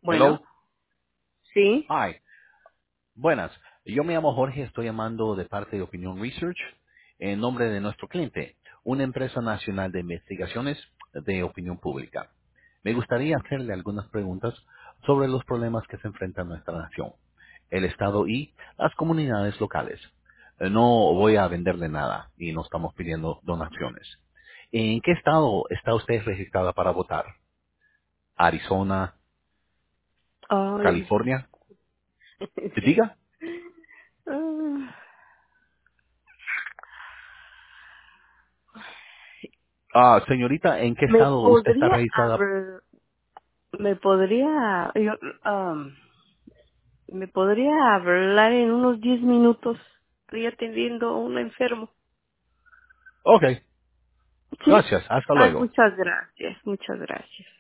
Hello. Bueno, sí. Hi. Buenas. Yo me llamo Jorge, estoy llamando de parte de Opinion Research en nombre de nuestro cliente, una empresa nacional de investigaciones de opinión pública. Me gustaría hacerle algunas preguntas sobre los problemas que se enfrenta nuestra nación, el Estado y las comunidades locales. No voy a venderle nada y no estamos pidiendo donaciones. ¿En qué estado está usted registrada para votar? ¿Arizona? Ay. ¿California? ¿Diga? Ah, Señorita, ¿en qué ¿Me estado usted está podría registrada? me podría, me podría hablar en unos 10 minutos? Estoy atendiendo a un enfermo. Ok, ¿Sí? gracias, hasta Ay, luego. muchas gracias, muchas gracias.